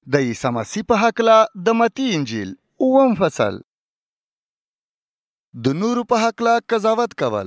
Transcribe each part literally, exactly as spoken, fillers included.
د عیسی مسیح په هکله د متی انجیل اووم فصل. د نورو په هکله قضاوت کول.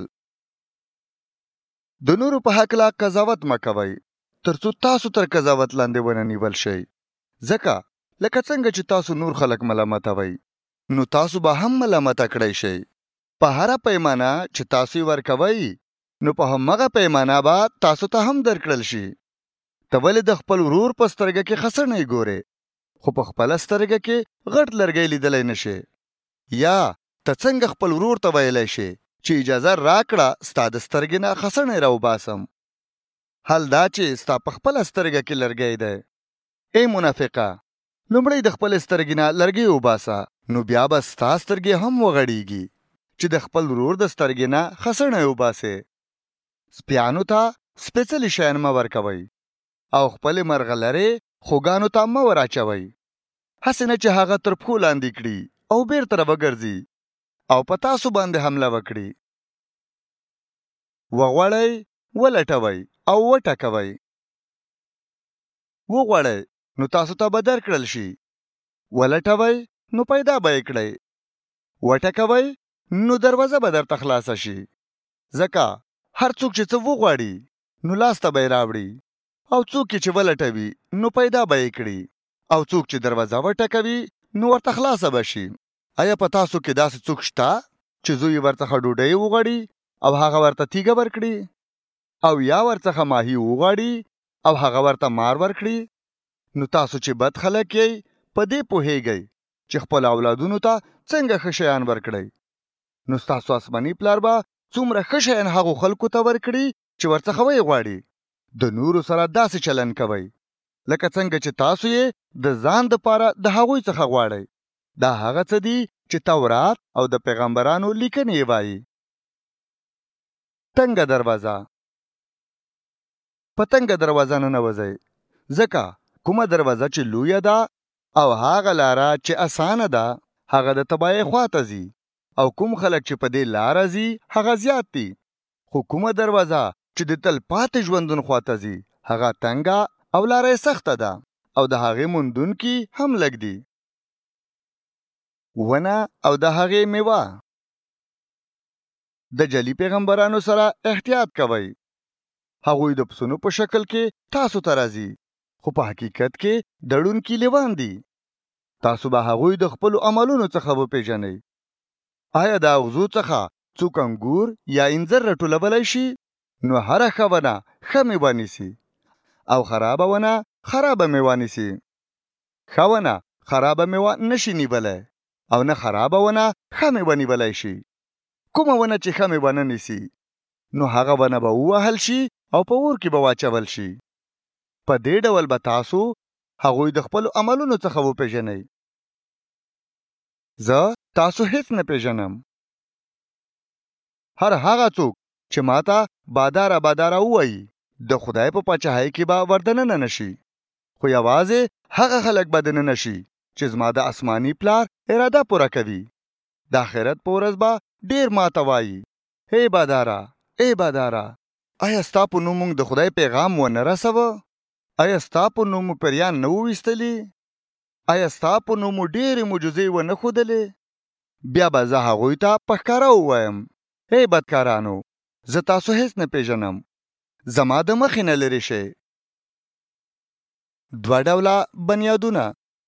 د نورو په هکله قضاوت مه کوئ ترڅو تاسو تر قضاوت لاندې ونه نیول شئ. ځکه لکه څنګه چې تاسو نور خلک ملامتوئ نو تاسو به هم ملامته کړی شئ. په هره پیمانه چې تاسو ورکوئ نو په همغه پیمانه به تاسو ته هم درکړل شي. ته ولې د خپل ورور په سترګه کې خسنې ګورې خو په خپله سترګه کې غټ لرګی لیدلی نشې؟ یا ته څنګه خپل ورور ته ویلی شې چې اجازه راکړه ستا د سترګې نه خسنې راوباسم؟ حال دا چې ستا په خپله سترګه کې لرګی دی. ای منافقه، لومړی د خپل سترګې نه لرګی وباسه نو بیا به ستا سترګې هم وغړیږي چې د خپل ورور د سترګې نه خسنې وباسې. سپیانو ته سپېڅلي شیان مه ورکوئ او خپلې مرغلرې خوګانو ته مه ور اچوئ، هسې نه چې هغه تر پښو لاندې کړي او بیرته راوګرځي او په تاسو باندې حمله وکړي. وغواړئ ولټوئ او وټکوئ. وغواړئ نو تاسو ته به درکړل شي، ولټوئ نو پیدا به یې کړئ، وټکوئ نو دروازه به درته خلاصه شي. ځکه هر څوک چې څه وغواړي نو لاس ته به یې راوړي، او څوک چې ولټوي نو پیدا به یې کړي، او څوک چې دروازه وټکوي نو ورته خلاصه به شي. آیا په تاسو کې داسې څوک شته چې زوی ورڅخه ډوډۍ وغواړي او هغه ورته تیږه ورکړي، او یا ورڅخه ماهي وغواړي او هغه ورته مار ورکړي؟ نو تاسو چې بد خلک یې په دې پوهیږئ چې خپل اولادونو ته څنګه ښه شیان ورکړئ، نو ستاسو آسماني پلار به څومره ښه شیان هغو خلکو ته ورکړي چې ورڅخه ویې غواړي. د نورو سره داسې چلن کوئ لکه څنګه چې تاسو یې د ځان دپاره د هغوی څخه غواړئ. دا هغه څه دي چې تورات او د پیغمبرانو لیکنې یې وایي. تنګه دروازه. په تنګه دروازه ننوځئ، ځکه کومه دروازه چې لویه ده او هغه لاره چې اسانه ده هغه د تباهۍ خواته ځي، او کوم خلک چې په دې لاره ځي هغه زیات دي. خو کومه دروازه چې د تل پاتې ژوندون خواته ځي هغه تنګه او لاره یې سخته ده، او د هغې موندونکي هم لږ دي. ونه او د هغې میوه. د جعلي پیغمبرانو سره احتیاط کوئ. هغوی د پسونو په شکل کې تاسو ته راځي خو په حقیقت کې دړونکي لیوان دي. تاسو به هغوی د خپلو عملونو څخه وپېژنئ. آیا د اغزو څخه څوک انګور یا انځر راټولولی شي؟ نو هره ښه ونه ښه میوه نیسي او خرابه ونه خرابه میوه نیسي. ښه ونه خرابه میوه نشي نیولی او نه خرابه ونه ښه میوه نیولی شي. کومه ونه چې ښه میوه نه نیسي نو هغه ونه به ووهل شي او په اور کې به واچول شي. په دې ډول به تاسو هغوی د خپلو عملونو څخه وپېژنئ. زه تاسو هیڅ نه پېژنم. هر هغه څوک چې ماته باداره باداره ووایي د خدای په پاچاهۍ کې به وردننه نشي، خو یوازې هغه خلک به دننه شي چې زما د آسماني پلار اراده پوره کوي. د آخرت په ورځ به ډېر ماته وایي، هی باداره، ای باداره، آیا ستا په نوم موږ د خدای پیغام ونه رسوه؟ آیا ستا په نوم مو پریان نه وویستلي؟ آیا ستا په نوم مو ډېرې معجزې ونه ښودلې؟ بیا به زه هغوی ته په ښکاره ووایم، هی بدکارانو، زه تاسو هیڅ نه پېژنم، زما د مخې نه لرې شئ. دوه ډوله بنیادونه.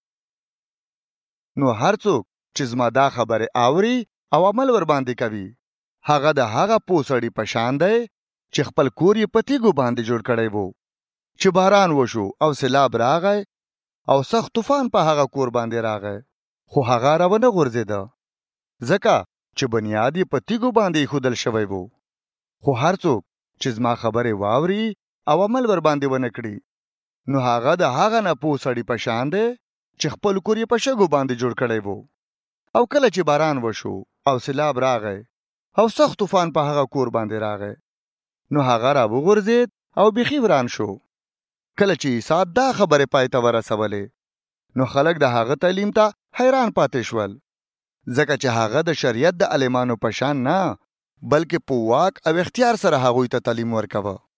نو هر څوک چې زما دا خبرې اوري او عمل ورباندې کوي هغه د هغه پوه سړي په شان دی چې خپل کور یې په تیږو باندې جوړ کړی و، چې باران وشو او سیلاب راغی او سخت طوفان په هغه کور باندې راغی، خو هغه راونه غورځېده ځکه چې بنیاد یې په تیږو باندې ایښودل شوی و. خو هر څوک چې زما خبرې واوري او عمل ورباندې ونه کړي نو هغه د هغه نه پوه سړي په شان دی چې خپل کور یې په شګو باندې جوړ کړی و، او کله چې باران وشو او سیلاب راغی او سخت طوفان په هغه کور باندې راغی نو هغه را وغورځېد او بیخي وران شو. کله چې عیسی دا خبرې پای ته ورسولې نو خلک د هغه تعلیم ته حیران پاتې شول، ځکه چې هغه د شریعت د عالمانو په شان نه بلکې په واک او اختیار سره هغوی ته تعلیم ورکوه.